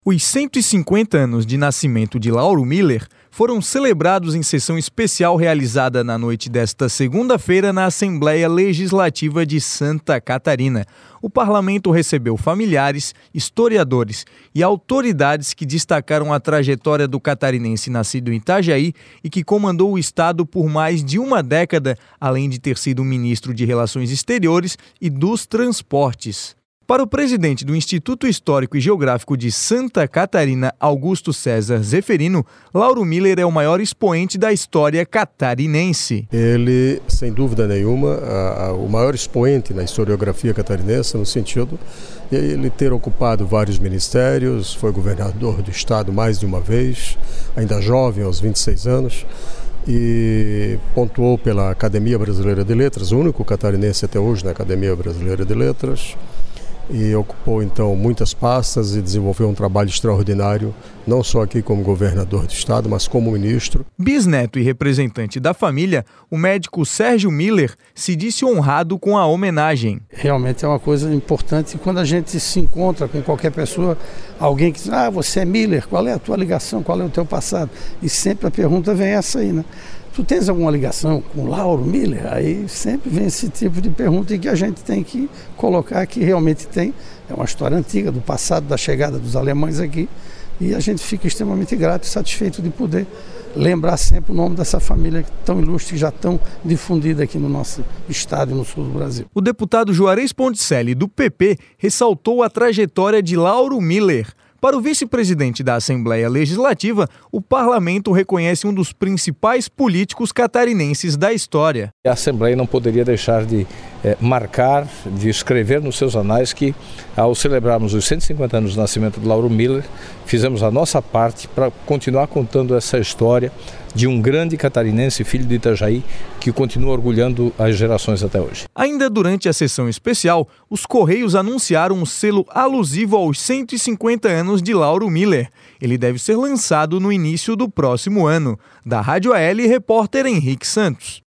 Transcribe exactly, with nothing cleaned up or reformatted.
Os cento e cinquenta anos de nascimento de Lauro Miller foram celebrados em sessão especial realizada na noite desta segunda-feira na Assembleia Legislativa de Santa Catarina. O parlamento recebeu familiares, historiadores e autoridades que destacaram a trajetória do catarinense nascido em Itajaí e que comandou o estado por mais de uma década, além de ter sido ministro de Relações Exteriores e dos Transportes. Para o presidente do Instituto Histórico e Geográfico de Santa Catarina, Augusto César Zeferino, Lauro Miller é o maior expoente da história catarinense. Ele, sem dúvida nenhuma, a, a, o maior expoente na historiografia catarinense, no sentido de ele ter ocupado vários ministérios, foi governador do estado mais de uma vez, ainda jovem, aos vinte e seis anos, e pontuou pela Academia Brasileira de Letras, o único catarinense até hoje na Academia Brasileira de Letras. E ocupou então muitas pastas e desenvolveu um trabalho extraordinário, não só aqui como governador do estado, mas como ministro. Bisneto e representante da família, o médico Sérgio Miller se disse honrado com a homenagem. Realmente é uma coisa importante quando a gente se encontra com qualquer pessoa, alguém que diz, ah, você é Miller, qual é a tua ligação, qual é o teu passado? E sempre a pergunta vem essa aí, né? Tu tens alguma ligação com Lauro Miller? Aí sempre vem esse tipo de pergunta e que a gente tem que colocar que realmente tem. É uma história antiga do passado, da chegada dos alemães aqui, e a gente fica extremamente grato e satisfeito de poder lembrar sempre o nome dessa família tão ilustre, já tão difundida aqui no nosso estado e no sul do Brasil. O deputado Juarez Ponticelli, do P P, ressaltou a trajetória de Lauro Miller. Para o vice-presidente da Assembleia Legislativa, o parlamento reconhece um dos principais políticos catarinenses da história. A Assembleia não poderia deixar de é, marcar, de escrever nos seus anais que, ao celebrarmos os cento e cinquenta anos do nascimento de Lauro Miller, fizemos a nossa parte para continuar contando essa história de um grande catarinense, filho de Itajaí, que continua orgulhando as gerações até hoje. Ainda durante a sessão especial, os Correios anunciaram um selo alusivo aos cento e cinquenta anos de Lauro Miller. Ele deve ser lançado no início do próximo ano. Da Rádio A L, repórter Henrique Santos.